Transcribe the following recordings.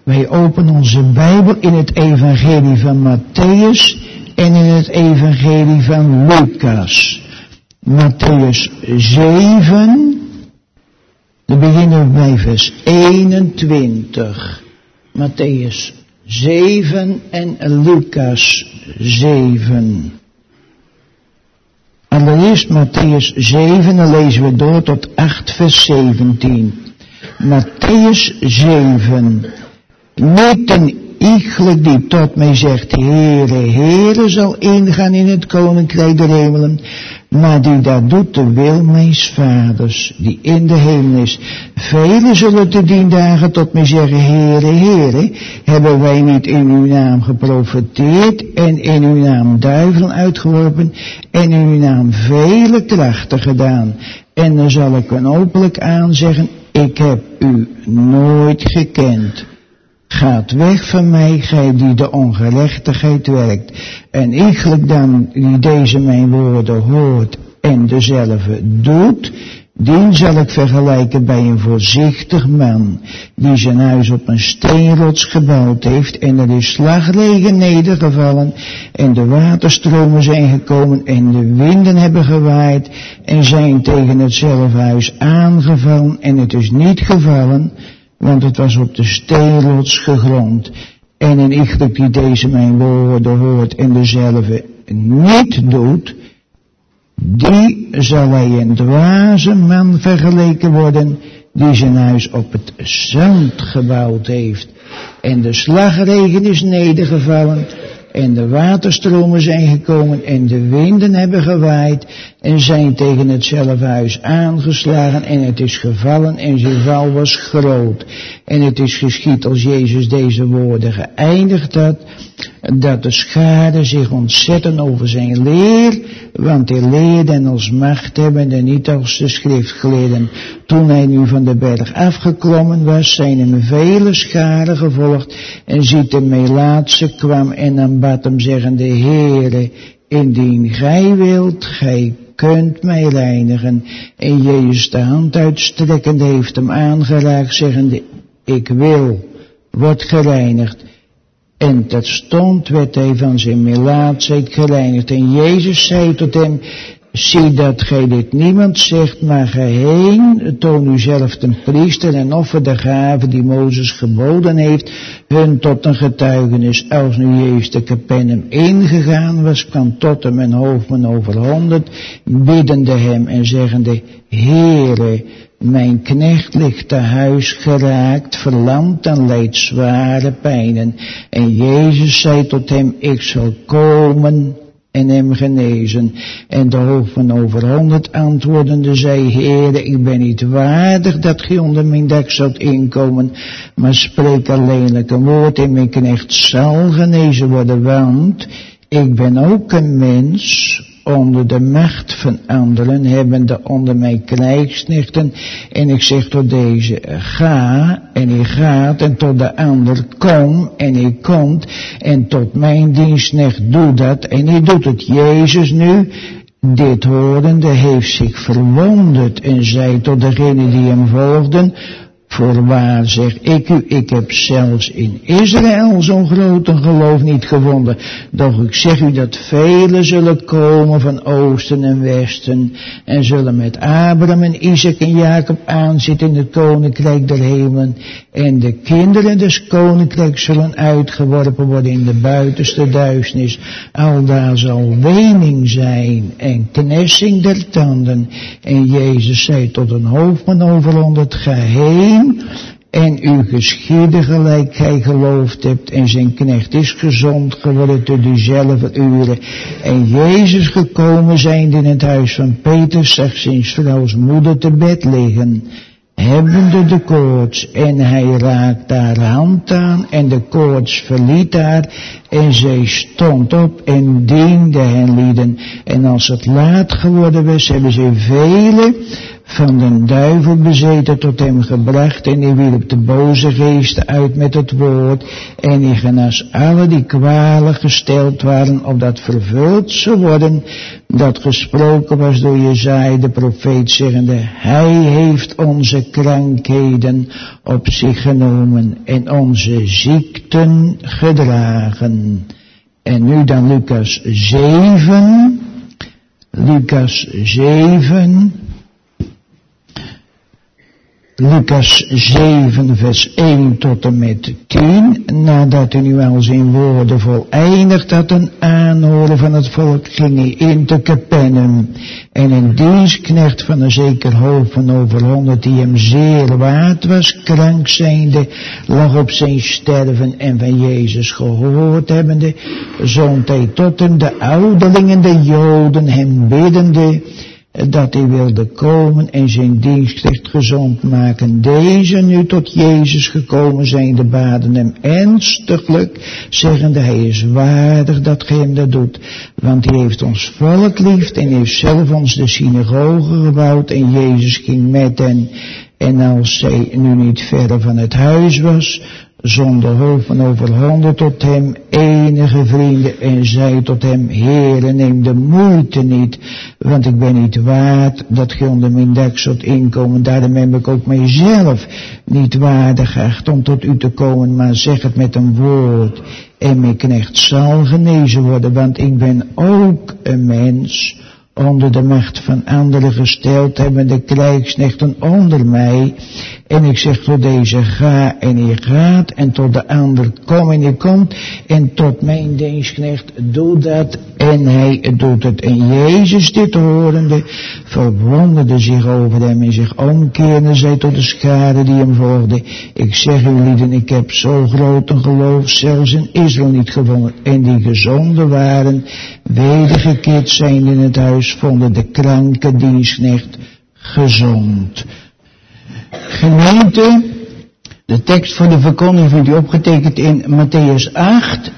Wij openen onze Bijbel in het evangelie van Matthäus en in het evangelie van Lucas. Matthäus 7, dan beginnen we bij vers 21. Matthäus 7 en Lucas 7. Allereerst Matthäus 7, dan lezen we door tot 8 vers 17. Matthäus 7. Niet een iegelijk die tot mij zegt, Heere, Heere, zal ingaan in het koninkrijk der hemelen, maar die dat doet de wil mijns vaders, die in de hemel is. Velen zullen te dien dagen tot mij zeggen, Heere, Heere, hebben wij niet in uw naam geprofeteerd en in uw naam duivelen uitgeworpen en in uw naam vele krachten gedaan. En dan zal ik hen openlijk aanzeggen, ik heb u nooit gekend. Gaat weg van mij, gij die de ongerechtigheid werkt. En iegelijk dan die deze mijn woorden hoort en dezelfde doet, die zal ik vergelijken bij een voorzichtig man, die zijn huis op een steenrots gebouwd heeft, en er is slagregen nedergevallen, en de waterstromen zijn gekomen, en de winden hebben gewaaid, en zijn tegen hetzelfde huis aangevallen, en het is niet gevallen, want het was op de steenrots gegrond. En een iegelijk die deze mijn woorden hoort en dezelfde niet doet, die zal hij een dwaze man vergeleken worden, die zijn huis op het zand gebouwd heeft. En de slagregen is nedergevallen, en de waterstromen zijn gekomen, en de winden hebben gewaaid, en zijn tegen hetzelfde huis aangeslagen, en het is gevallen, en zijn val was groot. En het is geschied als Jezus deze woorden geëindigd had, dat de scharen zich ontzetten over zijn leer, want hij leerde en als machthebbende, niet als de schriftgeleerden. Toen hij nu van de berg afgeklommen was, zijn hem vele scharen gevolgd, en ziet de melaatse kwam en aanbad hem, zeggende, Heere, indien gij wilt, gij kunt mij reinigen. En Jezus de hand uitstrekkende heeft hem aangeraakt, zeggende, ik wil, word gereinigd. En terstond werd hij van zijn melaatsheid gereinigd. En Jezus zei tot hem, zie dat gij dit niemand zegt, maar ga heen, toon u zelf ten priester en offer de gave die Mozes geboden heeft, hun tot een getuigenis. Als nu Jezus de Capernaum ingegaan was, kwam tot hem een hoofdman over 100, biddende hem en zeggende, Heere, mijn knecht ligt te huis geraakt, verlamd en lijdt zware pijnen. En Jezus zei tot hem, ik zal komen en hem genezen. En de hoofdman over 100 antwoordende zei, Heere, ik ben niet waardig dat gij onder mijn dak zult inkomen, maar spreek alleenlijk een woord en mijn knecht zal genezen worden, want ik ben ook een mens onder de macht van anderen, hebbende onder mij krijgsknechten, en ik zeg tot deze, ga, en hij gaat, en tot de ander, kom, en hij komt, en tot mijn dienstknecht, doe dat, en hij doet het. Jezus nu, dit horende, heeft zich verwonderd, en zei tot degenen die hem volgden, voorwaar zeg ik u, ik heb zelfs in Israël zo'n grote geloof niet gevonden. Doch ik zeg u dat velen zullen komen van oosten en westen en zullen met Abraham en Isaac en Jacob aanzitten in het koninkrijk der hemelen. En de kinderen des koninkrijks zullen uitgeworpen worden in de buitenste duisternis. Aldaar zal wening zijn en knessing der tanden. En Jezus zei tot een hoofdman over 100, ga heen en u geschieden gelijk gij geloofd hebt, en zijn knecht is gezond geworden te diezelfde uren. En Jezus gekomen zijnde in het huis van Peter, zag zijn vrouws moeder te bed liggen, hebbende de koorts, en hij raakte haar hand aan, en de koorts verliet haar, en zij stond op en diende hen lieden. En als het laat geworden was, hebben zij vele van den duivel bezeten tot hem gebracht en hij wierp de boze geesten uit met het woord en hij genas alle die kwalen gesteld waren, opdat vervuld zou worden dat gesproken was door Jesaja de profeet, zeggende, hij heeft onze krankheden op zich genomen en onze ziekten gedragen. En nu dan Lucas 7, Lucas 7 vers 1 tot en met 10, nadat hij nu al zijn woorden voleindigd had en aanhoren van het volk, ging hij in te Capernaum. En een dienstknecht van een zeker hoofd van over 100, die hem zeer waard was, krank zijnde, lag op zijn sterven en van Jezus gehoord hebbende, zond hij tot hem de ouderlingen, de Joden, hem biddende, dat hij wilde komen en zijn dienstknecht gezond maken. Deze nu tot Jezus gekomen zijnde baden hem ernstiglijk, zeggende, hij is waardig dat gij hem dat doet, want hij heeft ons volk lief en heeft zelf ons de synagoge gebouwd. En Jezus ging met hen, en als zij nu niet verder van het huis was, zonder hoofd van over 100 tot hem enige vrienden en zei tot hem, Heere, neem de moeite niet, want ik ben niet waard dat gij onder mijn dak zult inkomen. Daarom heb ik ook mijzelf niet waardig geacht om tot u te komen, maar zeg het met een woord en mijn knecht zal genezen worden, want ik ben ook een mens, onder de macht van anderen gesteld hebben de krijgsknechten onder mij. En ik zeg tot deze, ga en hij gaat, en tot de ander, kom en hij komt, en tot mijn dienstknecht, doe dat, en hij doet het. En Jezus dit horende, verwonderde zich over hem en zich omkeerde, zei tot de schare die hem volgde, ik zeg u lieden, ik heb zo groot een geloof, zelfs in Israël niet gevonden. En die gezonden waren, wedergekeerd zijn in het huis, vonden de kranke dienstknecht gezond. Gemeente, de tekst voor de verkondiging vindt u opgetekend in Matthäus 8,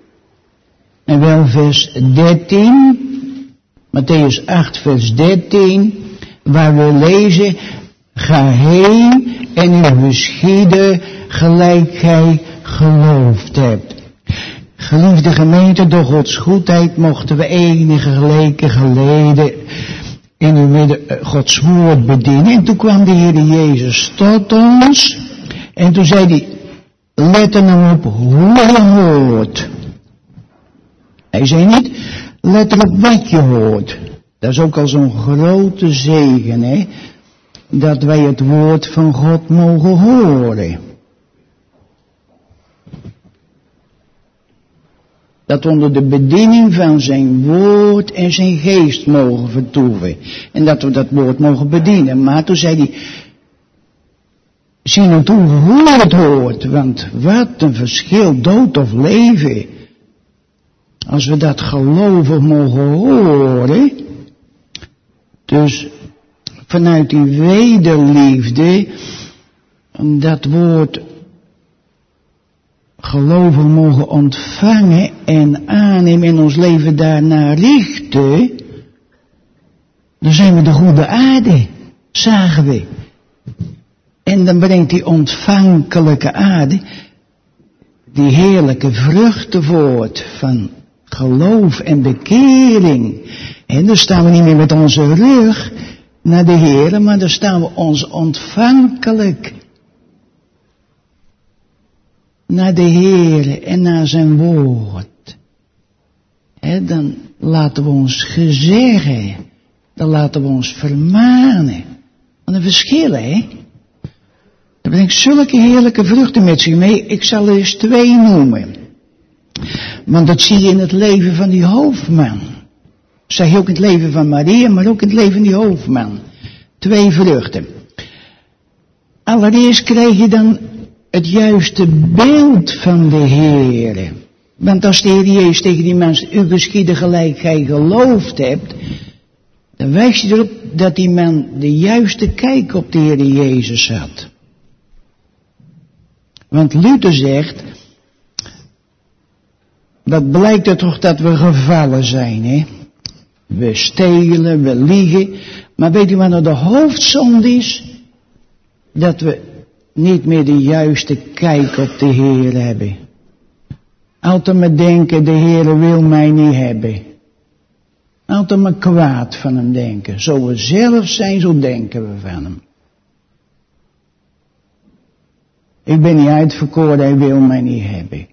en wel vers 13, Matthäus 8 vers 13, waar we lezen, ga heen en u geschiede gelijk gij geloofd hebt. Geliefde gemeente, door Gods goedheid mochten we enige weken geleden in uw midden Gods woord bedienen. En toen kwam de Heer Jezus tot ons. En toen zei hij, let er nou op hoe je hoort. Hij zei niet, let er op wat je hoort. Dat is ook al zo'n grote zegen, hè. Dat wij het woord van God mogen horen. Dat we onder de bediening van zijn woord en zijn geest mogen vertoeven. En dat we dat woord mogen bedienen. Maar toen zei hij, zie nou toe hoe het hoort. Want wat een verschil, dood of leven. Als we dat gelovig mogen horen. Dus vanuit die wederliefde, dat woord gelovig mogen ontvangen en aannemen en ons leven daarnaar richten, dan zijn we de goede aarde, zagen we. En dan brengt die ontvankelijke aarde die heerlijke vruchten voort van geloof en bekering. En dan staan we niet meer met onze rug naar de Heer, maar dan staan we ons ontvankelijk naar de Heer en naar zijn woord. Dan laten we ons gezeggen, dan laten we ons vermanen. Wat een verschil, hè? Dat brengt zulke heerlijke vruchten met zich mee. Ik zal er eens 2 noemen. Want dat zie je in het leven van die hoofdman. Dat zeg je ook in het leven van Maria, maar ook in het leven van die hoofdman. 2 vruchten. Allereerst krijg je dan het juiste beeld van de Heer. Want als de Heer Jezus tegen die mensen, u geschiedde gelijk gij geloofd hebt, dan wijst hij erop dat die man de juiste kijk op de Heer Jezus had. Want Luther zegt, dat blijkt er toch dat we gevallen zijn, hè. We stelen, we liegen, Maar weet u wat nou de hoofdzonde is? Dat we niet meer de juiste kijk op de Heer hebben. Altijd maar denken, de Heer wil mij niet hebben. Altijd maar kwaad van hem denken. Zo we zelf zijn, zo denken we van hem. Ik ben niet uitverkoren, hij wil mij niet hebben.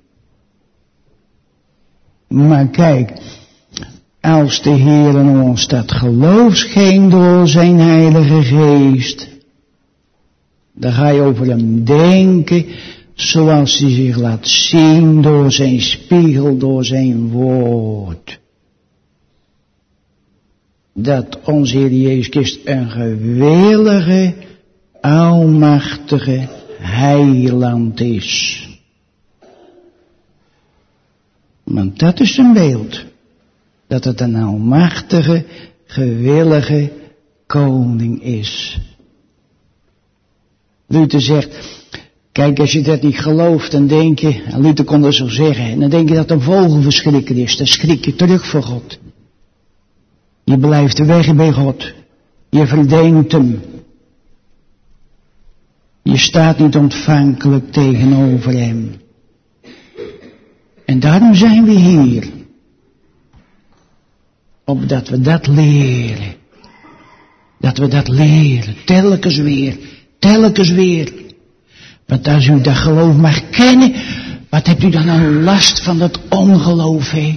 Maar kijk, als de Heer in ons dat geloof schenkt door zijn Heilige Geest, dan ga je over hem denken zoals hij zich laat zien door zijn spiegel, door zijn woord. Dat onze Heer Jezus Christus een gewillige, almachtige heiland is. Want dat is een beeld. Dat het een almachtige, gewillige koning is. Luther zegt, kijk, als je dat niet gelooft, dan denk je, en Luther kon dat zo zeggen, en dan denk je dat een vogelverschrikker is, dan schrik je terug voor God. Je blijft weg bij God. Je verdenkt hem. Je staat niet ontvankelijk tegenover hem. En daarom zijn we hier. Opdat we dat leren. Dat we dat leren. Telkens weer. Telkens weer. Want als u dat geloof mag kennen, wat hebt u dan nou last van dat ongeloof, hè?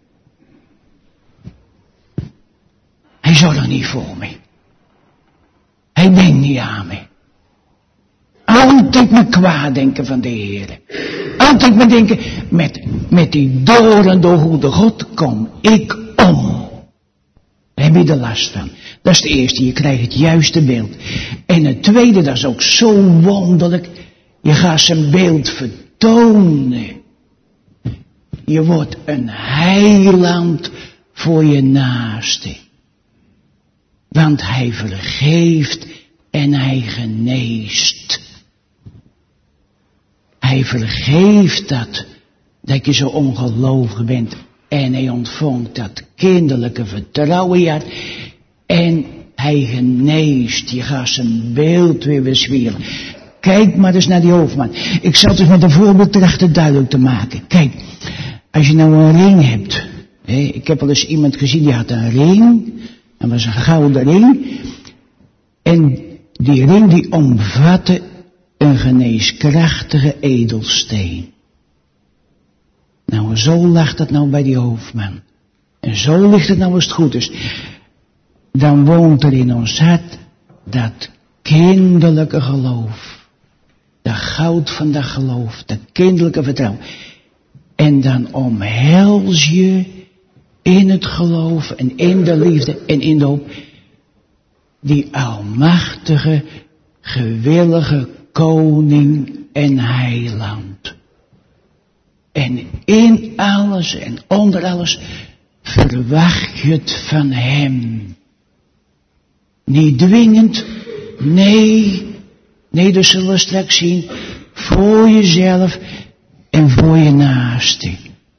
Hij zorgt niet voor me. Hij denkt niet aan me. Altijd maar kwaad denken van de Heer. Altijd maar denken, met die dorende goede God kom ik om. Daar heb je er last van. Dat is het eerste, je krijgt het juiste beeld. En het tweede, dat is ook zo wonderlijk. Je gaat zijn beeld vertonen. Je wordt een heiland voor je naaste. Want hij vergeeft en hij geneest. Hij vergeeft dat je zo ongelovig bent. En hij ontvangt dat kinderlijke vertrouwen in je hart. En hij geneest. Je gaat zijn beeld weer bezwieren. Kijk maar eens naar die hoofdman. Ik zal het dus met een voorbeeld trachten duidelijk te maken. Kijk, als je nou een ring hebt. Ik heb wel eens iemand gezien die had een ring. Dat was een gouden ring. En die ring die omvatte een geneeskrachtige edelsteen. Nou, zo lag dat nou bij die hoofdman. En zo ligt het nou als het goed is. Dan woont er in ons hart dat kinderlijke geloof. Dat goud van dat geloof. Dat kinderlijke vertrouwen. En dan omhels je in het geloof en in de liefde en in de hoop die almachtige, gewillige koning en heiland. En in alles en onder alles verwacht je het van hem. Niet dwingend, nee, dat zullen we straks zien, voor jezelf en voor je naaste.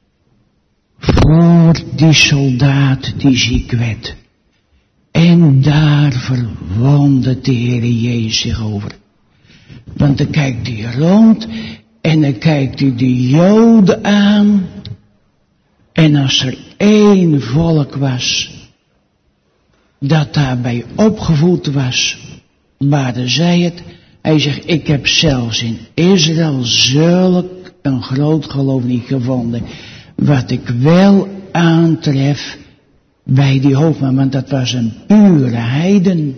Voor die soldaat die ziek werd. En daar verwondert de Heer Jezus zich over. Want dan kijkt hij rond en dan kijkt hij de Joden aan. En als er één volk was dat daarbij opgevoed was, waren zij het. Hij zegt, ik heb zelfs in Israël zulk een groot geloof niet gevonden. Wat ik wel aantref bij die hoofdman, want dat was een pure heiden.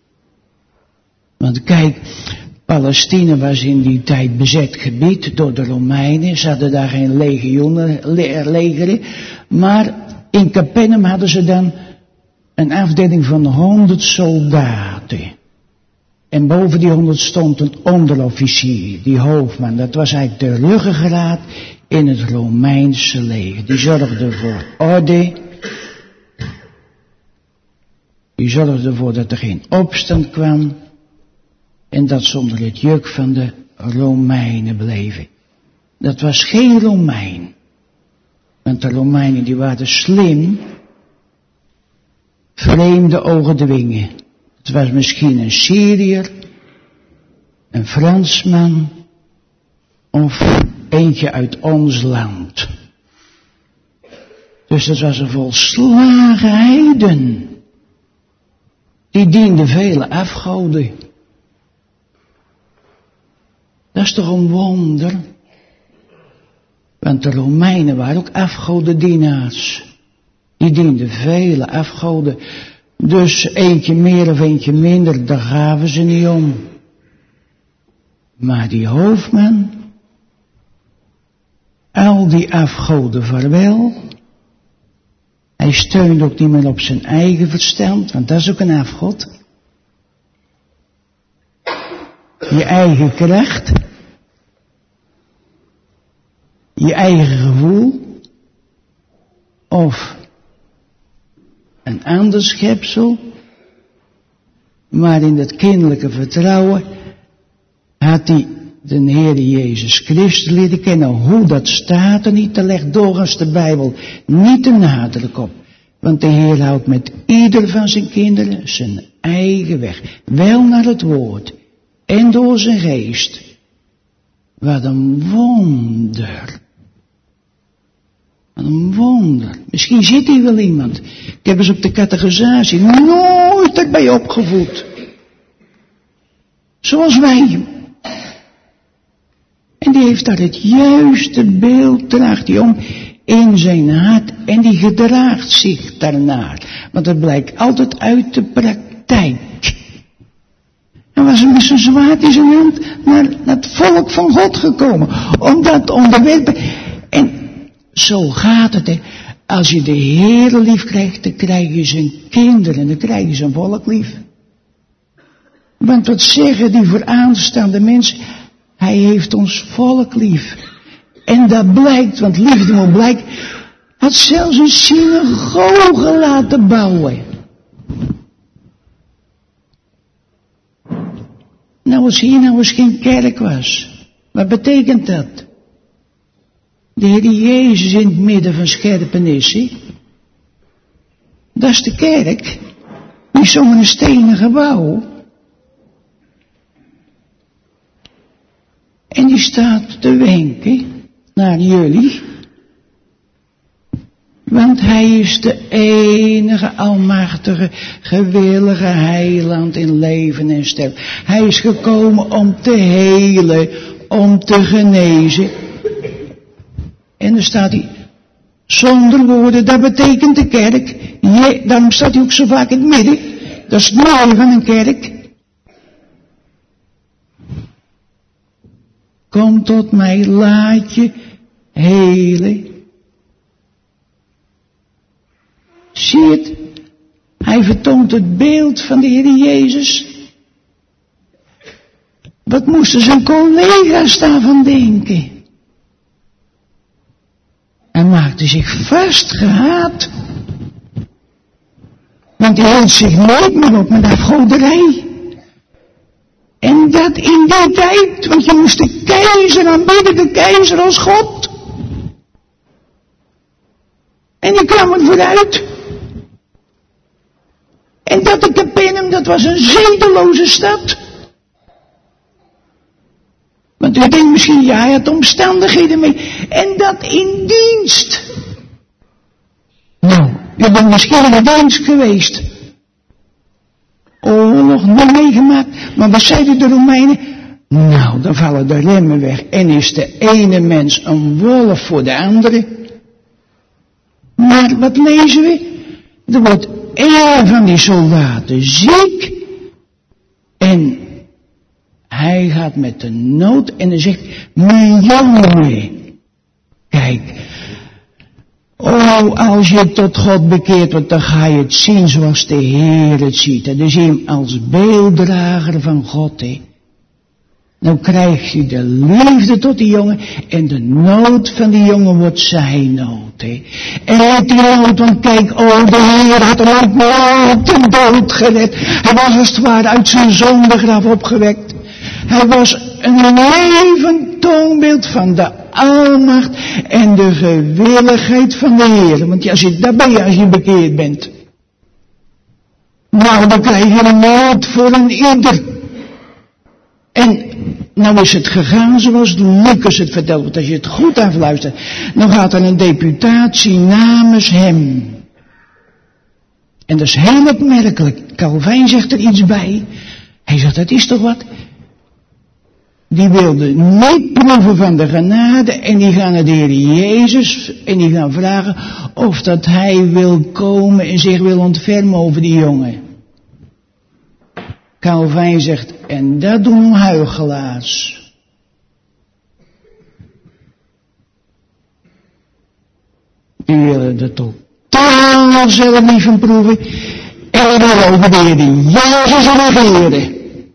Want kijk, Palestina was in die tijd bezet gebied door de Romeinen. Ze hadden daar geen legeren. Maar in Capernaum hadden ze dan een afdeling van 100 soldaten. En boven die 100 stond een onderofficier, die hoofdman. Dat was eigenlijk de ruggengraat in het Romeinse leger. Die zorgde voor orde. Die zorgde ervoor dat er geen opstand kwam. En dat ze onder het juk van de Romeinen bleven. Dat was geen Romein. Want de Romeinen die waren slim. Vreemde ogen dwingen. Het was misschien een Syriër, een Fransman of eentje uit ons land. Dus het was een volslagen heiden. Die diende vele afgoden. Dat is toch een wonder? Want de Romeinen waren ook afgodendienaars. Die dienden vele afgoden. Dus eentje meer of eentje minder, daar gaven ze niet om. Maar die hoofdman, al die afgoden vaarwel. Hij steunt ook niet meer op zijn eigen verstand, want dat is ook een afgod. Je eigen kracht. Je eigen gevoel. Of een ander schepsel. Maar in dat kinderlijke vertrouwen had hij de Heer Jezus Christus leren kennen. Hoe dat staat er niet, te legt doorgaans de Bijbel niet de nadruk op. Want de Heer houdt met ieder van zijn kinderen zijn eigen weg. Wel naar het woord. En door zijn geest. Wat een wonder. Wat een wonder. Misschien zit hier wel iemand. Ik heb eens op de catechisatie nooit erbij opgevoed. Zoals wij. En die heeft daar het juiste beeld, draagt hij om in zijn hart en die gedraagt zich daarnaar. Want dat blijkt altijd uit de praktijk. En was hij met zijn zwaard in zijn hand naar het volk van God gekomen. Om dat te onderwerpen. En zo gaat het. Hè. Als je de Heer lief krijgt, dan krijg je zijn kinderen. Dan krijg je zijn volk lief. Want wat zeggen die vooraanstaande mensen? Hij heeft ons volk lief. En dat blijkt, want liefde moet blijken. Had zelfs een synagoge laten bouwen. Nou, als hier nou eens geen kerk was. Wat betekent dat? De Heer Jezus in het midden van Scherpenisse. Dat is de kerk. Niet zomaar een stenen gebouw. En die staat te wenken naar jullie. Want hij is de enige almachtige, gewillige heiland in leven en sterven. Hij is gekomen om te helen, om te genezen. En dan staat hij, zonder woorden, dat betekent de kerk. Daarom staat hij ook zo vaak in het midden. Dat is het mooie van een kerk. Kom tot mij, laat je helen. Zie het? Hij vertoont het beeld van de Heer Jezus. Wat moesten zijn collega's daarvan denken? Hij maakte zich vast gehaat. Want hij hield zich nooit meer op met afgoderij. En dat in die tijd, want je moest de keizer aanbidden, de keizer als God. En die kwam er vooruit. En dat de Capernaum, dat was een zedeloze stad. Want u denkt misschien, ja, hij had omstandigheden mee. En dat in dienst. Nou, u bent misschien in dienst geweest. Oorlog nog meegemaakt. Maar wat zeiden de Romeinen? Nou, dan vallen de remmen weg. En is de ene mens een wolf voor de andere. Maar wat lezen we? Er wordt een van die soldaten ziek. En hij gaat met de nood en hij zegt, mijn jongen, kijk, oh, als je tot God bekeerd wordt, dan ga je het zien zoals de Heer het ziet. En dan zie je hem als beelddrager van God, hè. Dan krijg je de liefde tot die jongen en de nood van die jongen wordt zijn nood, hè. En uit die nood, want kijk, oh, de Heer had hem ook nooit de dood gered. Hij was als het ware uit zijn zondegraf opgewekt. Hij was een levend toonbeeld van de almacht en de gewilligheid van de Heer. Want ja, daar ben je als je bekeerd bent. Nou, dan krijg je een woord voor een ieder. En nou is het gegaan zoals Lucas het vertelt. Want als je het goed afluistert, dan gaat er een deputatie namens hem. En dat is heel opmerkelijk. Calvijn zegt er iets bij. Hij zegt, dat is toch wat? Die wilden niet proeven van de genade en die gaan naar de Heer Jezus en die gaan vragen of dat hij wil komen en zich wil ontfermen over die jongen. Calvijn zegt, en dat doen huichelaars. Die willen er totaal zelf niet van proeven en die willen over de Heer Jezus regeren.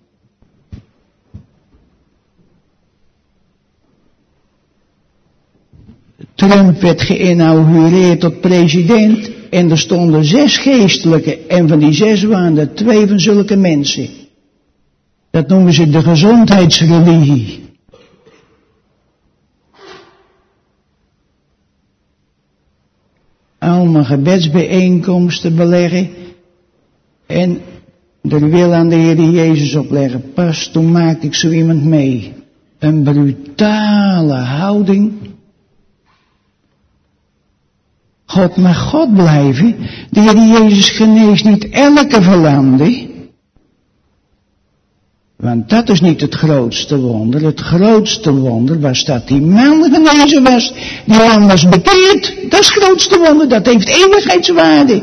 Trump werd geïnaugureerd tot president en er stonden 6 geestelijken en van die 6 waren er 2 van zulke mensen. Dat noemen ze de gezondheidsreligie. Allemaal gebedsbijeenkomsten beleggen en de wil aan de Heer Jezus opleggen. Pas toen maakte ik zo iemand mee. Een brutale houding. God mag God blijven. De Heer Jezus geneest niet elke verlamde. Want dat is niet het grootste wonder. Het grootste wonder was dat die man genezen was. Die man was bekeerd. Dat is het grootste wonder. Dat heeft eeuwigheidswaarde.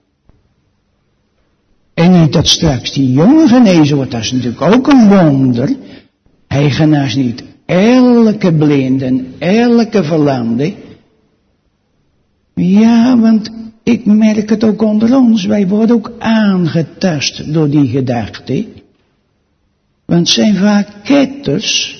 En niet dat straks die jongen genezen wordt. Dat is natuurlijk ook een wonder. Hij geneest niet elke blinde, elke verlamde. Ja, want ik merk het ook onder ons. Wij worden ook aangetast door die gedachte. Want het zijn vaak ketters.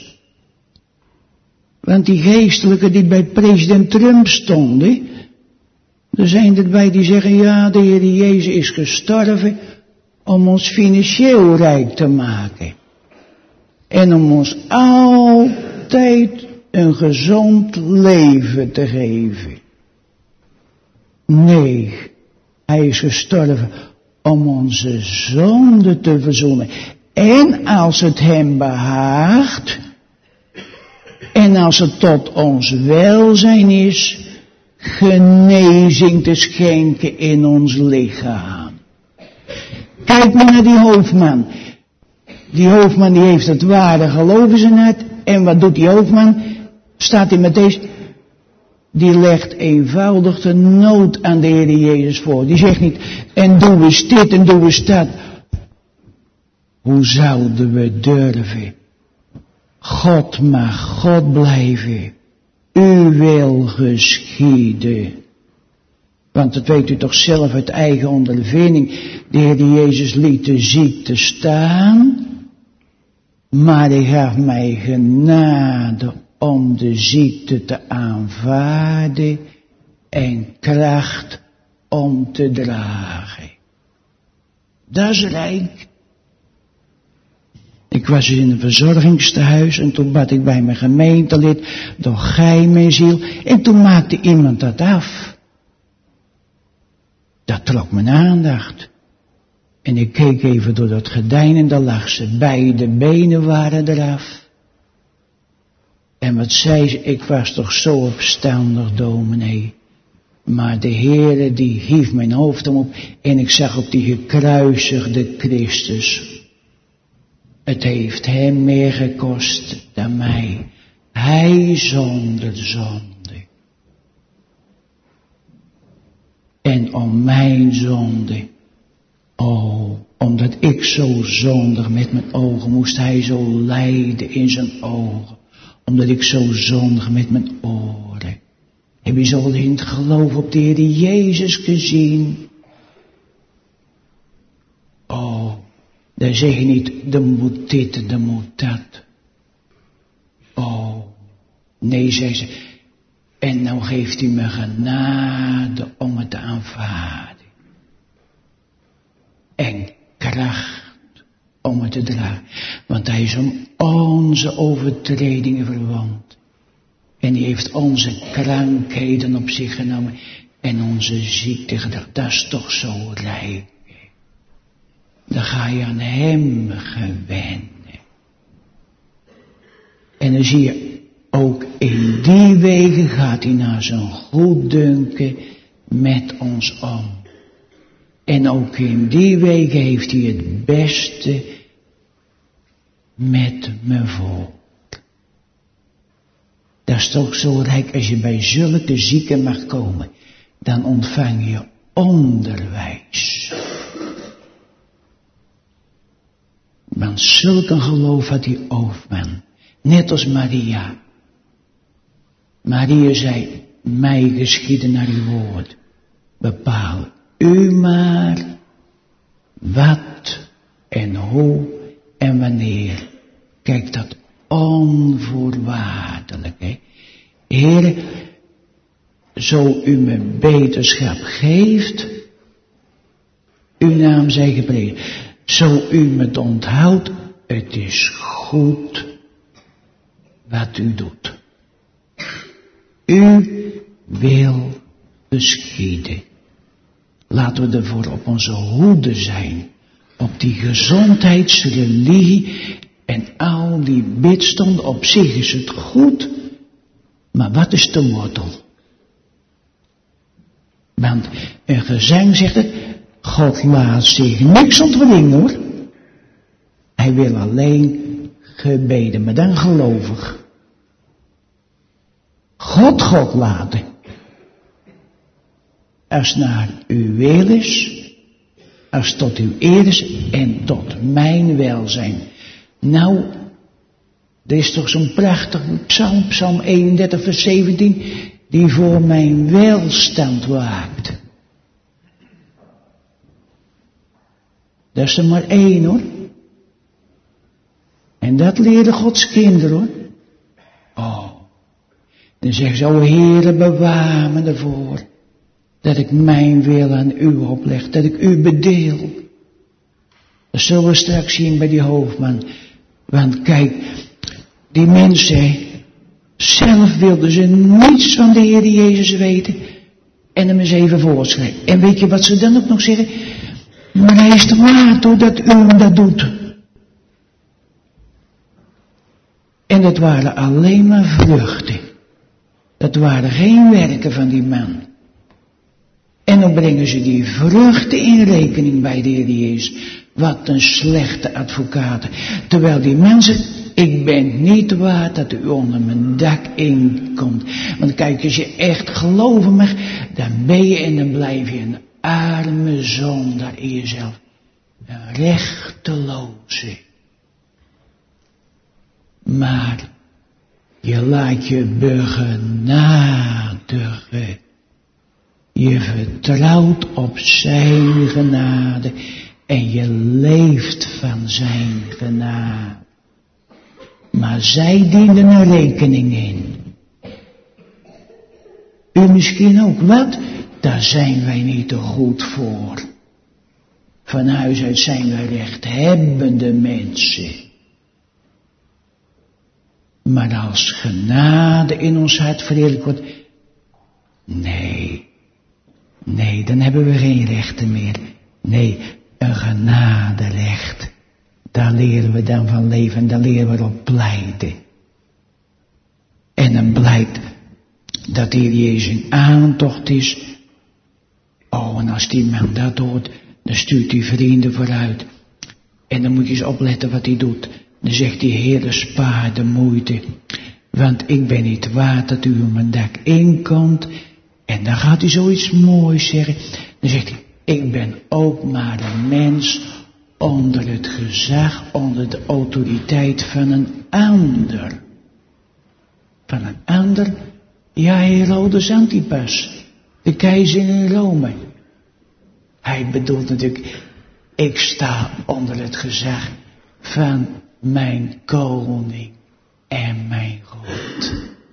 Want die geestelijken die bij president Trump stonden. Er zijn erbij die zeggen, ja, de Heer Jezus is gestorven om ons financieel rijk te maken. En om ons altijd een gezond leven te geven. Nee, hij is gestorven om onze zonde te verzoenen. En als het hem behaagt, en als het tot ons welzijn is, genezing te schenken in ons lichaam. Kijk maar naar die hoofdman. Die hoofdman die heeft het ware geloof in zijn hart. En wat doet die hoofdman? Staat in Mattheüs. Die legt eenvoudig de nood aan de Heer Jezus voor. Die zegt niet, en doe eens dit en doe eens dat. Hoe zouden we durven? God mag God blijven. U wil geschieden. Want dat weet u toch zelf uit eigen ondervinding. De Heer Jezus liet de ziekte staan. Maar hij gaf mij genade om de ziekte te aanvaarden en kracht om te dragen. Dat is rijk. Ik was in een verzorgingstehuis en toen bad ik bij mijn gemeentelid, door gij mijn ziel, en toen maakte iemand dat af. Dat trok mijn aandacht. En ik keek even door dat gordijn en daar lag ze. Beide benen waren eraf. En wat zei ze? Ik was toch zo opstandig, dominee. Maar de Heere die hief mijn hoofd omhoog en ik zag op die gekruisigde Christus. Het heeft hem meer gekost dan mij. Hij zonder zonde. En om mijn zonde. Oh, omdat ik zo zondig met mijn ogen moest hij zo lijden in zijn ogen. Omdat ik zo zondig met mijn oren. Heb je zo in het geloof op de Heer Jezus gezien? Oh, dan zeg je niet, er moet dit, er moet dat. Oh, nee, zei ze. En nou geeft u me genade om het te aanvaarden. En kracht om het te dragen. Want hij is om onze overtredingen verwond. En hij heeft onze krankheden op zich genomen. En onze ziekte gedragen. Dat is toch zo rijk. dan ga je aan hem gewennen. En dan zie je ook in die wegen gaat hij naar zijn goeddunken met ons om. En ook in die wegen heeft hij het beste met me voor. Dat is toch zo rijk als je bij zulke zieken mag komen. Dan ontvang je onderwijs. Want zulk een geloof had die Hoofdman. Net als Maria. Maria zei, mij geschieden naar uw woord. Bepaal u maar wat en hoe en wanneer. Kijk, dat onvoorwaardelijk. Hè? Heer, zo u me beterschap geeft, uw naam zij geprezen. Zo u me onthoudt, het is goed wat u doet. U wil geschieden. Laten we ervoor op onze hoede zijn. Op die gezondheidsreligie en al die bidstonden. Op zich is het goed, maar wat is de wortel? Want een gezang zegt het, God laat zich niks ontdwingen hoor. Hij wil alleen gebeden, maar dan gelovig. God laten. Als naar uw wil is, als tot uw eer is en tot mijn welzijn. Nou, er is toch zo'n prachtige psalm, Psalm 31 vers 17, die voor mijn welstand waakt. Dat is er maar één hoor. En dat leerde Gods kinderen hoor. Oh, dan zeggen ze, o Heere, bewaar me ervoor. Dat ik mijn wil aan u opleg, dat ik u bedeel. Dat zullen we straks zien bij die Hoofdman. Want kijk, die mensen, zelf wilden ze niets van de Heer Jezus weten. En hem eens even voorschrijven. En weet je wat ze dan ook nog zeggen? Maar hij is te waard hoor, dat u hem dat doet. En dat waren alleen maar vruchten. Dat waren geen werken van die man. En dan brengen ze die vruchten in rekening bij de Heer Jezus. Wat een slechte advocaten. Terwijl die mensen, ik ben niet waard dat u onder mijn dak inkomt. Want kijk, als je echt geloven mag, dan ben je en dan blijf je een arme zondaar in jezelf. Een rechteloze. Maar je laat je begenadigen. Je vertrouwt op zijn genade en je leeft van zijn genade. Maar zij dienen een rekening in. U misschien ook, wat? Daar zijn wij niet te goed voor. Van huis uit zijn wij rechthebbende mensen. Maar als genade in ons hart verheerlijk wordt, nee, dan hebben we geen rechten meer. Nee, een genaderecht. Daar leren we dan van leven en daar leren we op pleiten. En dan blijkt dat de Heer Jezus een aantocht is. Oh, en als die man dat hoort, dan stuurt hij vrienden vooruit. En dan moet je eens opletten wat hij doet. Dan zegt die Heer, spaar de moeite. Want ik ben niet waard dat u op mijn dak inkomt. En dan gaat hij zoiets moois zeggen. Dan zegt hij, ik ben ook maar een mens onder het gezag, onder de autoriteit van een ander. Van een ander? Ja, Herodes Antipas, de keizer in Rome. Hij bedoelt natuurlijk, ik sta onder het gezag van mijn koning en mijn God.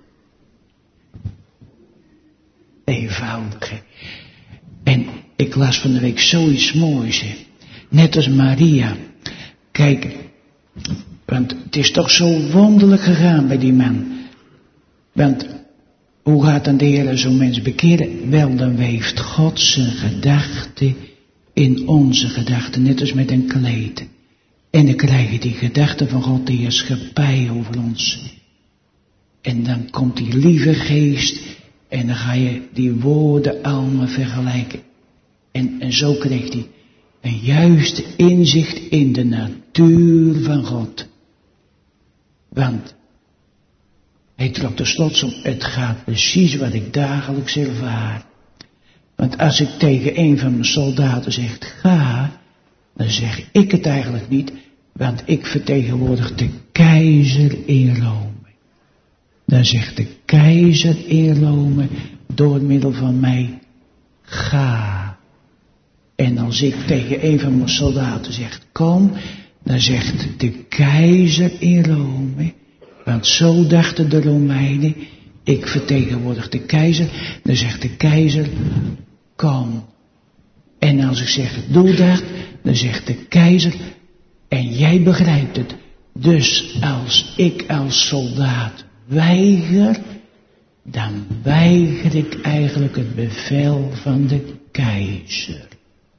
Eenvoudig. En ik las van de week zoiets moois. Net als Maria. Kijk, want het is toch zo wonderlijk gegaan bij die man. Want hoe gaat dan de Heer zo'n mens bekeren? Wel, dan weeft God zijn gedachten in onze gedachten, net als met een kleed. En dan krijg je die gedachten van God, die heerschappij over ons. En dan komt die lieve geest en dan ga je die woorden allemaal vergelijken. En zo krijgt hij een juiste inzicht in de natuur van God. Want hij trok de slotsom, het gaat precies wat ik dagelijks ervaar. Want als ik tegen een van mijn soldaten zeg, ga, dan zeg ik het eigenlijk niet, want ik vertegenwoordig de keizer in Rome. Dan zegt de keizer in Rome door middel van mij, ga. En als ik tegen een van mijn soldaten zeg, kom, dan zegt de keizer in Rome, want zo dachten de Romeinen, ik vertegenwoordig de keizer, dan zegt de keizer, kom. En als ik zeg, doe dat, dan zegt de keizer, en jij begrijpt het. Dus als ik als soldaat weiger, dan weiger ik eigenlijk het bevel van de keizer.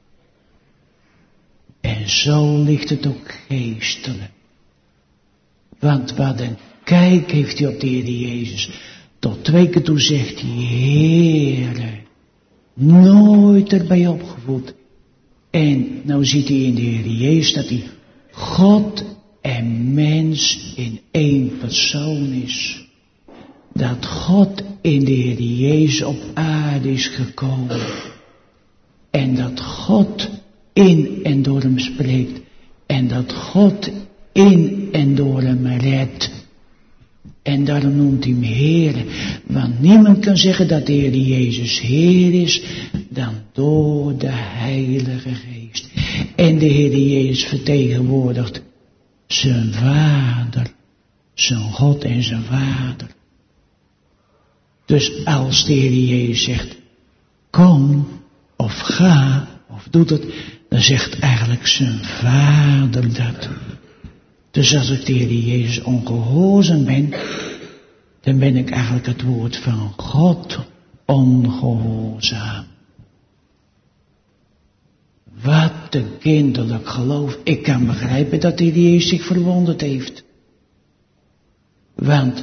En zo ligt het ook geestelijk. Want wat een kijk heeft hij op de Heer Jezus. Tot 2 keer toe zegt hij, Heere, nooit erbij opgevoed. En nou ziet hij in de Heer Jezus dat hij God en mens in één persoon is. Dat God in de Heer Jezus op aarde is gekomen. En dat God in en door hem spreekt. En dat God in en door hem redt. En daarom noemt hij hem Heer. Want niemand kan zeggen dat de Heer Jezus Heer is dan door de Heilige Geest. En de Heer Jezus vertegenwoordigt zijn Vader. Zijn God en zijn Vader. Dus als de Heer Jezus zegt, kom of ga of doet het, dan zegt eigenlijk zijn Vader dat. Dus als ik de Heer Jezus ongehoorzaam ben, dan ben ik eigenlijk het woord van God ongehoorzaam. Wat een kinderlijk geloof. Ik kan begrijpen dat de Heer Jezus zich verwonderd heeft. Want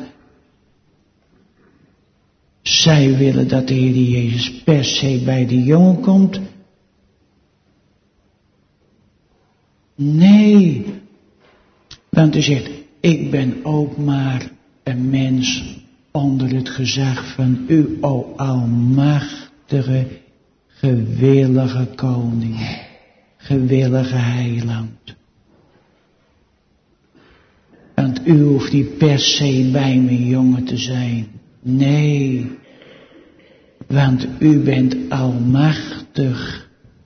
zij willen dat de Heer Jezus per se bij de jongen komt. Nee, want hij zegt, ik ben ook maar een mens onder het gezag van u, o almachtige, gewillige koning, gewillige heiland. Want u hoeft niet per se bij mijn jongen te zijn. Nee, want u bent almachtig.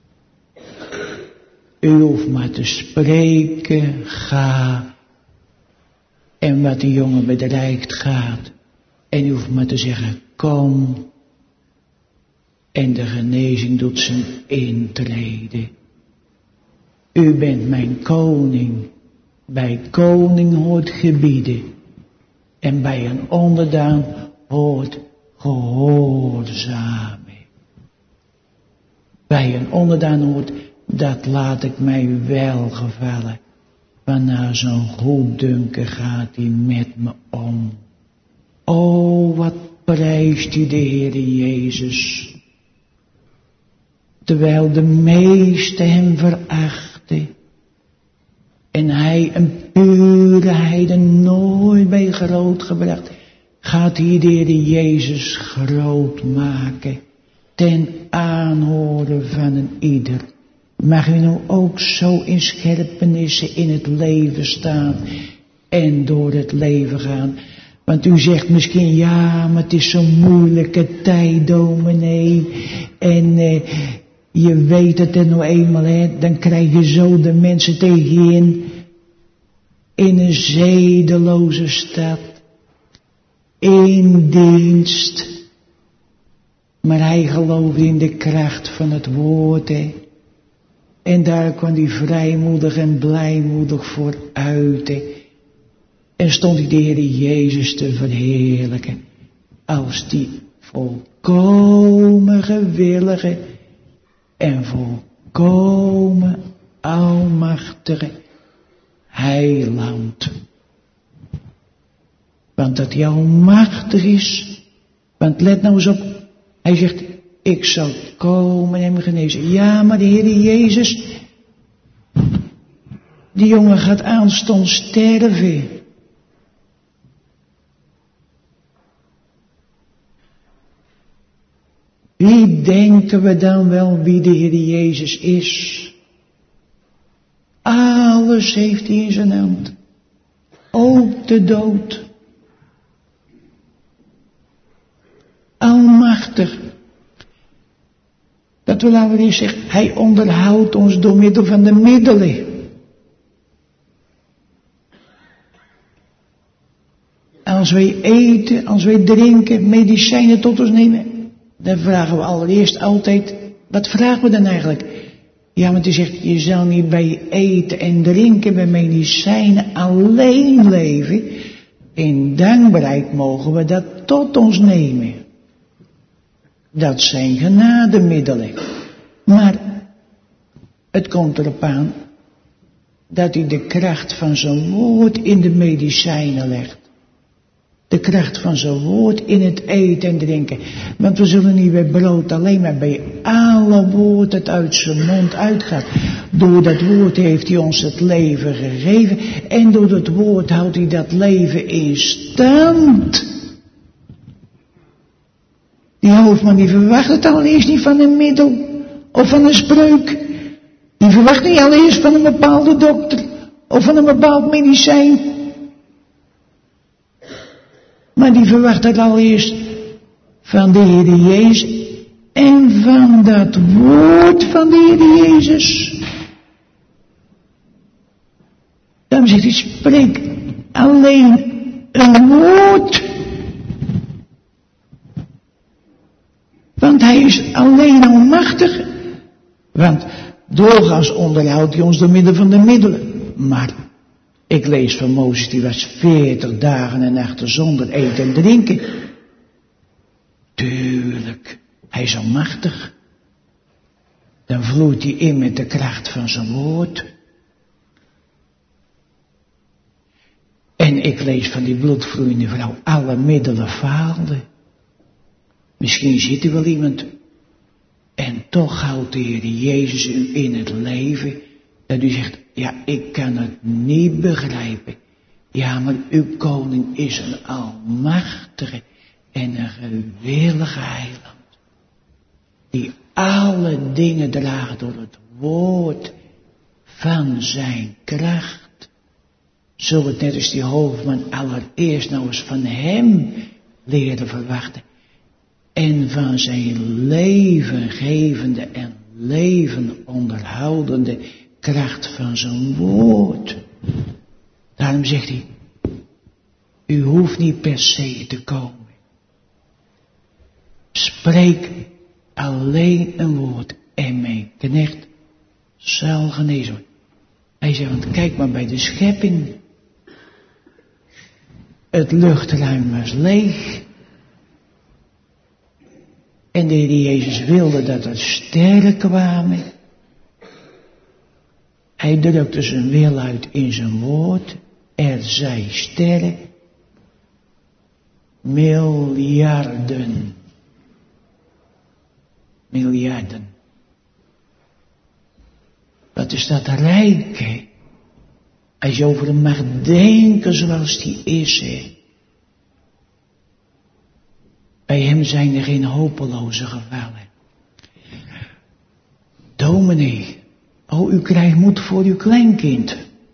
U hoeft maar te spreken, ga. En wat de jongen bedreigt gaat. En u hoeft maar te zeggen, kom. En de genezing doet zijn intrede. U bent mijn koning. Bij koning hoort gebieden. En bij een onderdaan hoort gehoorzamen. Bij een onderdaan hoort, dat laat ik mij wel gevallen. Want naar zo'n goeddunken gaat hij met me om. O, wat prijst u de Heer Jezus. Terwijl de meesten hem verachten. En hij een pure heiden nooit bij groot gebracht. Gaat hij de Heer Jezus groot maken. Ten aanhoren van een ieder. Mag u nou ook zo in scherpenissen in het leven staan. En door het leven gaan. Want u zegt misschien, ja, maar het is zo'n moeilijke tijd, dominee. En je weet het er nou eenmaal, hè. Dan krijg je zo de mensen tegen je in een zedeloze stad. In dienst. Maar hij geloofde in de kracht van het woord, hè. En daar kwam hij vrijmoedig en blijmoedig voor uit, hè. En stond hij de Heer Jezus te verheerlijken. Als die volkomen gewillige en volkomen, almachtige heiland. Want dat hij almachtig is, want let nou eens op, hij zegt, ik zal komen en hem genezen. Ja, maar de Heer Jezus, die jongen gaat aanstonds sterven. Wie denken we dan wel wie de Heer Jezus is? Alles heeft hij in zijn hand. Ook de dood. Almachtig. Dat wil nou weer zeggen, hij onderhoudt ons door middel van de middelen. Als wij eten, als wij drinken, medicijnen tot ons nemen, dan vragen we allereerst altijd, wat vragen we dan eigenlijk? Ja, want hij zegt, je zal niet bij eten en drinken, bij medicijnen alleen leven. In dankbaarheid mogen we dat tot ons nemen. Dat zijn genademiddelen. Maar het komt erop aan dat hij de kracht van zijn woord in de medicijnen legt. De kracht van zijn woord in het eten en drinken. Want we zullen niet bij brood alleen, maar bij alle woord dat uit zijn mond uitgaat. Door dat woord heeft hij ons het leven gegeven. En door dat woord houdt hij dat leven in stand. Die hoofdman die verwacht het allereerst niet van een middel of van een spreuk. Die verwacht niet allereerst van een bepaalde dokter of van een bepaald medicijn. Maar die verwacht het allereerst van de Heer Jezus en van dat woord van de Heer Jezus. Daarom zegt hij, spreek alleen een woord. Want hij is alleen almachtig. Want doorgaans onderhoudt hij ons door middel van de middelen. Maar ik lees van Mozes, die was 40 dagen en nachten zonder eten en drinken. Tuurlijk, hij is almachtig. Dan vloeit hij in met de kracht van zijn woord. En ik lees van die bloedvloeiende vrouw, alle middelen faalden. Misschien zit er wel iemand. En toch houdt de Heer Jezus u in het leven. Dat u zegt, ja, ik kan het niet begrijpen. Ja, maar uw koning is een almachtige en een gewillige heiland. Die alle dingen draagt door het woord van zijn kracht. Zullen we het net als die hoofdman allereerst nou eens van hem leren verwachten. En van zijn levengevende en leven onderhoudende kracht van zijn woord. Daarom zegt hij, u hoeft niet per se te komen. Spreek alleen een woord en mijn knecht zal genezen worden. Hij zegt, want kijk maar bij de schepping. Het luchtruim was leeg. En de Heer Jezus wilde dat er sterren kwamen. Hij drukte zijn wil uit in zijn woord. Er zijn sterren. Miljarden. Miljarden. Wat is dat rijk, hè? Als je over hem mag denken zoals die is, hè? Bij hem zijn er geen hopeloze gevallen. Dominee, oh, u krijgt moed voor uw kleinkind.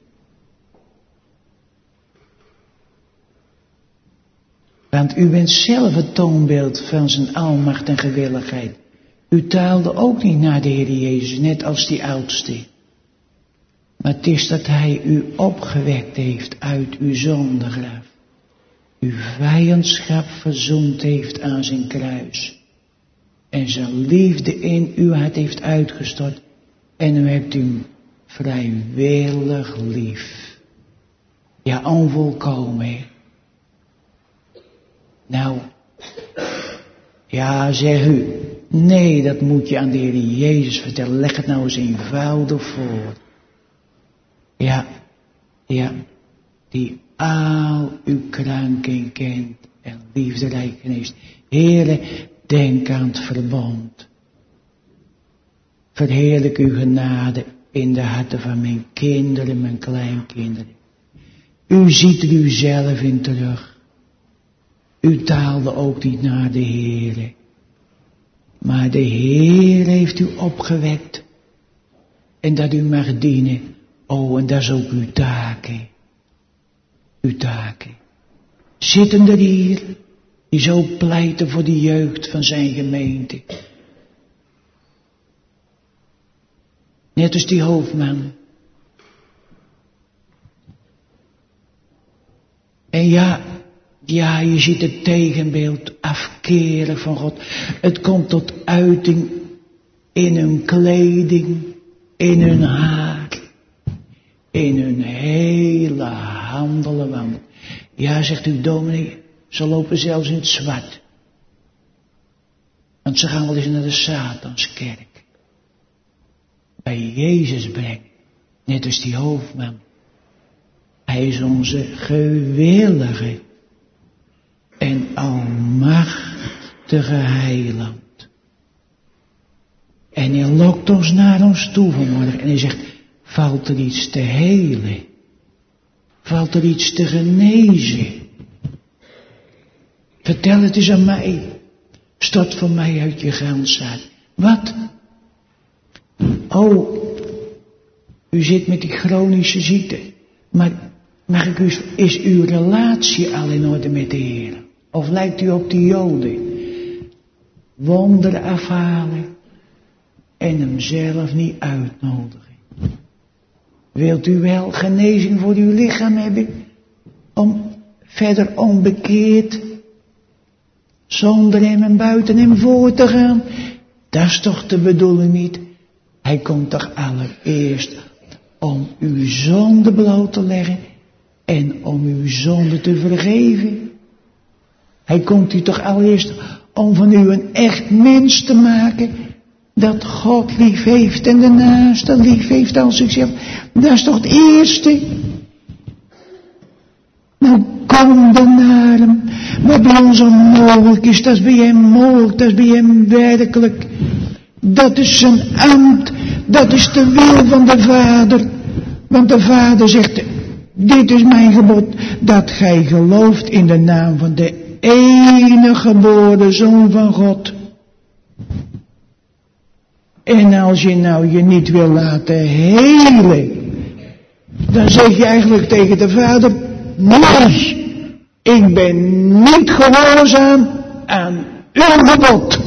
Want u bent zelf het toonbeeld van zijn almacht en gewilligheid. U taalde ook niet naar de Heer Jezus, net als die oudste. Maar het is dat hij u opgewekt heeft uit uw zondegraf. Uw vijandschap verzoend heeft aan zijn kruis. En zijn liefde in uw hart heeft uitgestort. En u hebt hem vrijwillig lief. Ja, onvolkomen, hè? Nou, ja, zeg u. Nee, dat moet je aan de Heer Jezus vertellen. Leg het nou eens eenvoudig voor. Ja, die al uw kranken kent en liefderijk geneest. Heere, denk aan het verbond. Verheerlijk uw genade in de harten van mijn kinderen, mijn kleinkinderen. U ziet er uzelf in terug. U taalde ook niet naar de Heere. Maar de Heer heeft u opgewekt. En dat u mag dienen. Oh, en dat is ook uw taken. Uw taken. Zitten er hier, die zo pleiten voor de jeugd van zijn gemeente. Net als die hoofdman. En ja, je ziet het tegenbeeld afkeren van God. Het komt tot uiting in hun kleding, in hun haar, in hun hele handelen. Want ja, zegt u dominee, ze lopen zelfs in het zwart. Want ze gaan wel eens naar de Satanskerk. Bij Jezus brengen, net als die hoofdman. Hij is onze gewillige en almachtige heiland. En hij lokt ons naar ons toe vanmorgen. En hij zegt, valt er iets te helen? Valt er iets te genezen? Vertel het eens aan mij. Stort voor mij uit je grandzaaid. Wat? Oh, u zit met die chronische ziekte. Maar mag ik u, is uw relatie al in orde met de Heer? Of lijkt u op die Joden? Wonderen afhalen en hem zelf niet uitnodigen. Wilt u wel genezing voor uw lichaam hebben? Om verder onbekeerd, zonder hem en buiten hem voor te gaan? Dat is toch de bedoeling niet? Hij komt toch allereerst om uw zonde bloot te leggen en om uw zonde te vergeven. Hij komt u toch allereerst om van u een echt mens te maken, dat God lief heeft en de naaste lief heeft als zichzelf. Dat is toch het eerste. Nou, kom dan naar hem. Wat bij ons onmogelijk is, dat is bij hem mogelijk, dat is bij hem werkelijk. Dat is zijn ambt, dat is de wil van de Vader. Want de Vader zegt, dit is mijn gebod, dat gij gelooft in de naam van de enige geboren Zoon van God. En als je nou je niet wil laten helen, dan zeg je eigenlijk tegen de Vader, nee, ik ben niet gehoorzaam aan uw gebod.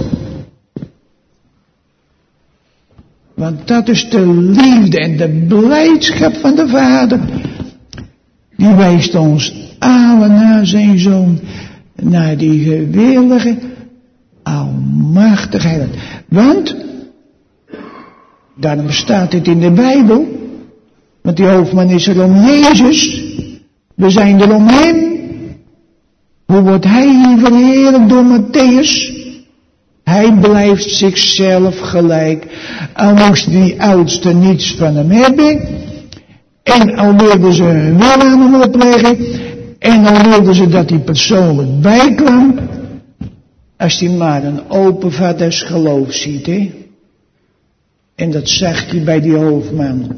Want dat is de liefde en de blijdschap van de Vader. Die wijst ons allen naar zijn Zoon, naar die gewillige, almachtige heiland. Want, daarom staat het in de Bijbel, want die hoofdman is er om Jezus, we zijn er om hem. Hoe wordt hij hier verheerlijkt door Matthäus? Hij blijft zichzelf gelijk, al moest die oudste niets van hem hebben, en al wilden ze hun wil aan hem opleggen, en al wilden ze dat hij persoonlijk bijkwam, als hij maar een open vat des geloof ziet, hè. En dat zag hij bij die hoofdman.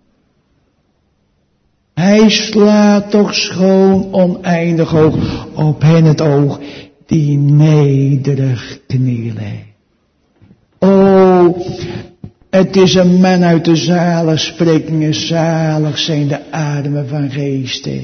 Hij slaat toch schoon oneindig hoog op hen het oog, die nederig knielen. Oh, het is een man uit de zaligsprekingen, zalig zijn de armen van geesten.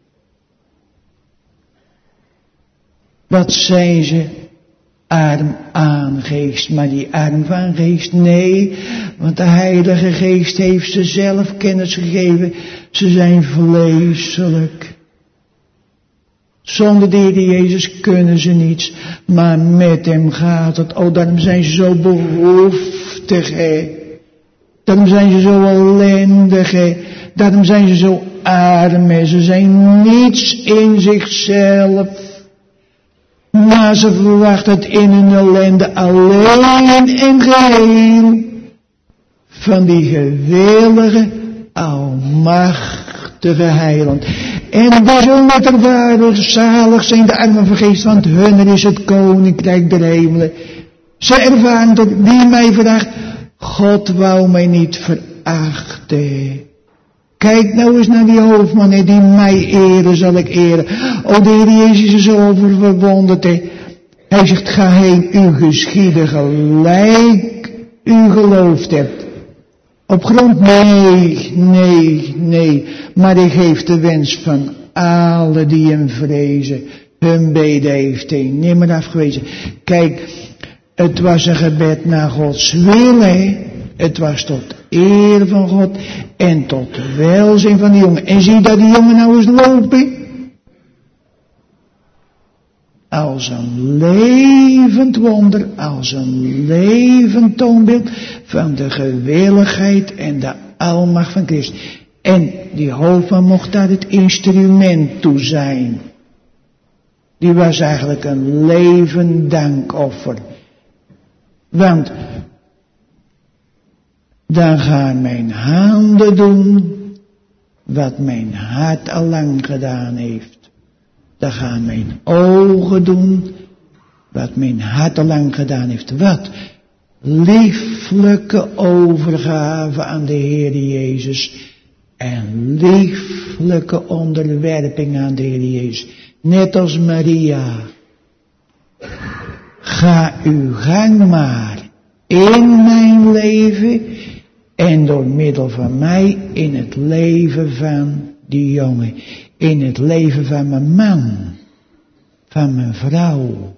Wat zijn ze? Arm aan geest, maar die arm van geest, nee, want de Heilige Geest heeft ze zelf kennis gegeven, ze zijn vleeselijk. Zonder de Heer Jezus kunnen ze niets, maar met hem gaat het. Oh, daarom zijn ze zo behoeftig, hè. Daarom zijn ze zo ellendig, hè. Daarom zijn ze zo arm, hè. Ze zijn niets in zichzelf. Maar ze verwacht het in hun ellende alleen en geheel van die gewillige, almachtige heiland. En we zullen met ervaren, zalig zijn de armen van geest, want hunner is het koninkrijk der hemelen. Ze ervaren dat wie mij vraagt, God wou mij niet verachten. Kijk nou eens naar die hoofdman, die mij eren zal ik eren. O, de Heer Jezus is over verwonderd. Hij zegt, ga heen, u geschieden gelijk u geloofd hebt. Op grond? Nee. Maar hij geeft de wens van alle die hem vrezen. Hun beden heeft hij nimmer afgewezen. Kijk, het was een gebed naar Gods wil, hè. Het was tot eer van God en tot welzijn van die jongen. En zie dat die jongen nou eens lopen. Als een levend wonder, als een levend toonbeeld van de gewilligheid en de almacht van Christus. En die hoofdman mocht daar het instrument toe zijn. Die was eigenlijk een levend dankoffer. Want dan gaan mijn handen doen wat mijn hart al lang gedaan heeft. Dan gaan mijn ogen doen wat mijn hart al lang gedaan heeft. Wat? Lieflijke overgave aan de Heer Jezus. En lieflijke onderwerping aan de Heer Jezus. Net als Maria. Ga uw gang maar in mijn leven. En door middel van mij in het leven van die jongen. In het leven van mijn man. Van mijn vrouw.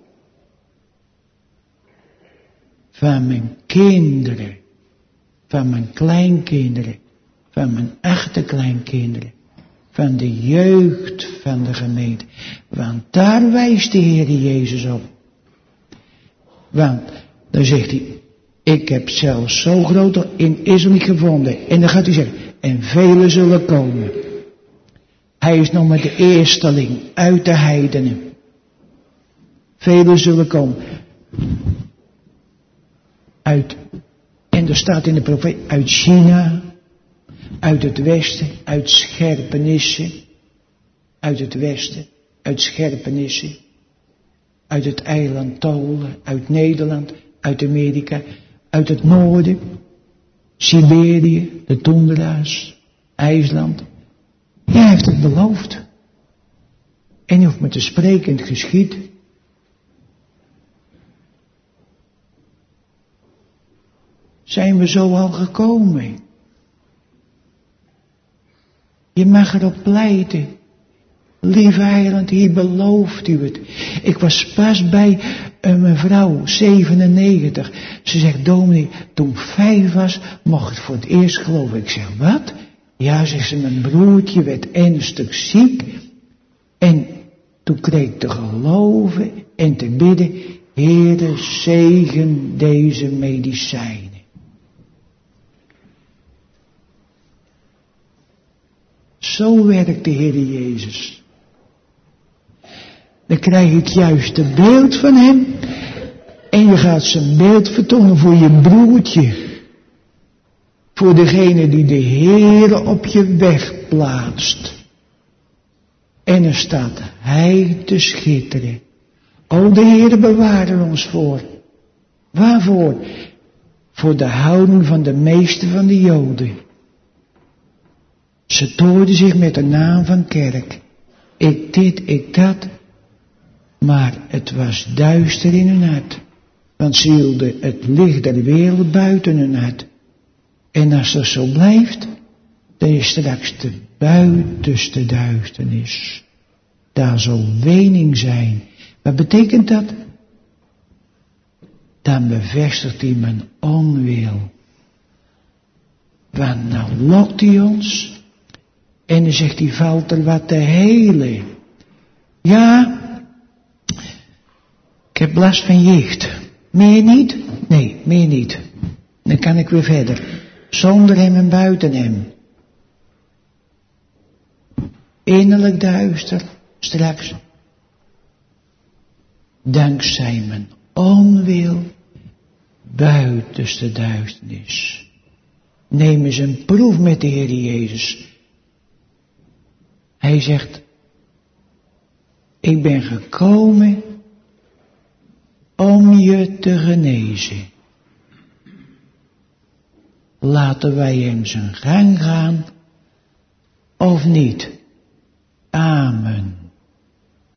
Van mijn kinderen. Van mijn kleinkinderen. Van mijn achterkleinkinderen. Van de jeugd van de gemeente. Want daar wijst de Heer Jezus op. Want dan zegt hij, ik heb zelfs zo groot in Israël niet gevonden. En dan gaat hij zeggen, en velen zullen komen. Hij is nog maar de eersteling uit de heidenen. Velen zullen komen. En er staat in de profeet, uit China, uit het westen, uit Scherpenissen, uit het westen, uit Scherpenissen, uit het eiland Tolen, uit Nederland, uit Amerika, uit het noorden, Siberië, de toendra's, IJsland. Hij heeft het beloofd. En je hoeft maar te spreken en het geschiet. Zijn we zo al gekomen? Je mag erop pleiten. Lieve heiland, hier belooft u het. Ik was pas bij een mevrouw, 97. Ze zegt, dominee, toen ik 5 was, mocht ik voor het eerst geloven. Ik zeg, wat? Ja, zegt ze, mijn broertje werd ernstig ziek. En toen kreeg ik te geloven en te bidden, Heere, zegen deze medicijnen. Zo werkt de Heer Jezus. Dan krijg je het juiste beeld van hem. En je gaat zijn beeld vertonen voor je broertje. Voor degene die de Heer op je weg plaatst. En er staat hij te schitteren. O, de Heer bewaarde ons voor. Waarvoor? Voor de houding van de meeste van de Joden. Ze tooiden zich met de naam van kerk. Ik dit, ik dat. Maar het was duister in hun hart. Want ze hielden het licht der wereld buiten hun hart. En als dat zo blijft, dan is straks de buitenste duisternis. Daar zal wening zijn. Wat betekent dat? Dan bevestigt hij mijn onwil. Want nou lokt hij ons. En dan zegt hij, valt er wat te helen. Ja, ik heb last van jicht. Meer niet? Nee, meer niet. Dan kan ik weer verder. Zonder hem en buiten hem. Innerlijk duister, straks. dankzij mijn onwil buiten de duisternis. Neem eens een proef met de Heer Jezus. Hij zegt, ik ben gekomen om je te genezen. Laten wij hem zijn gang gaan of niet? Amen.